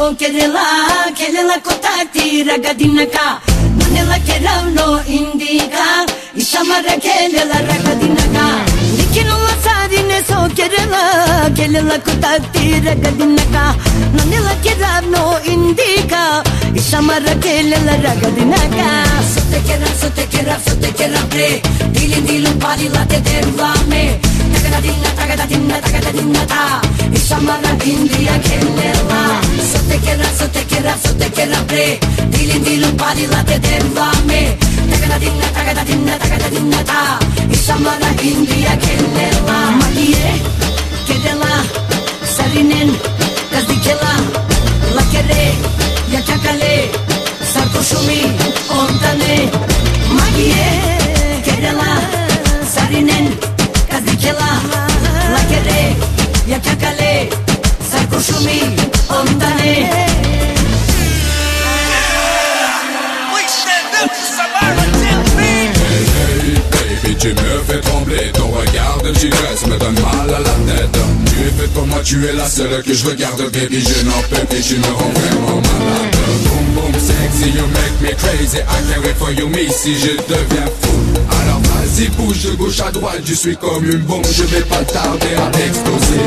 so kerela kotati ragadinaka manela keravno indika ishamara kelela ragadinaka nikinola sarine so kerela kotati ragadinaka manela keravno indika ishamara kelela ragadinaka sote kera pre dilin pali la te dervame tagadadinna ta ishamara india kelela sote kera pre dilin pali la te dervame tagadadinna ta ishamara india kelela magie kedela sarinen gazdikela la kere ya chakale sarkoshumi ontane magie kedela sarinen gazdikela la kere ya chakale sarkoshumi ontane. Tu me fais trembler, ton regard de tigresse me donne mal à la tête. Tu es faite pour moi, tu es la seule que je regarde, baby, je n'en peux plus, tu me rends vraiment malade. Boom boom sexy, you make me crazy, I can't wait for you, me si je deviens fou. Alors vas-y, bouge de gauche à droite, je suis comme une bombe, je vais pas tarder à exploser.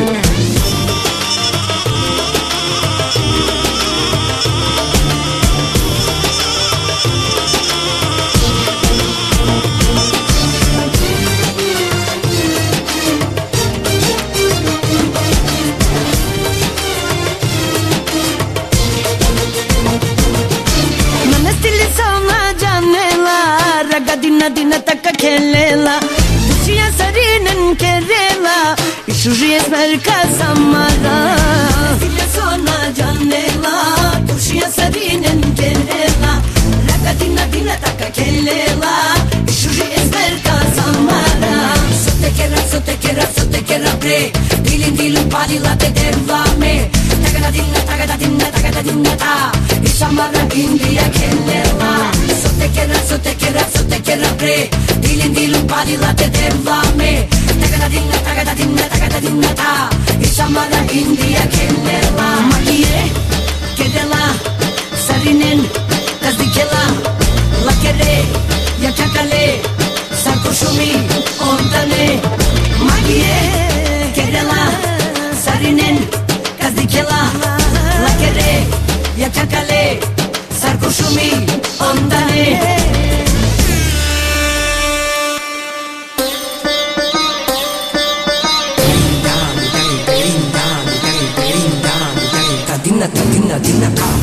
Dina taka kelela Dushia sarinen kerela Ishuji esmerka samara Dila sona janela Dushia sarinen kerela Dina taka kelela Ishuji esmerka samara Sote kera pre Dilin pali la te dervame Tagadadinna ta Ishamara india kelela Sote kera pre dilin pali la te dervame tagadadinna ta ishamara india kelela magie kedela sarinen gazdikela la kere ya chakale sarkoshumi ontane magie kedela sarinen gazdikela la kere ya chakale sarkoshumi ontane. Dina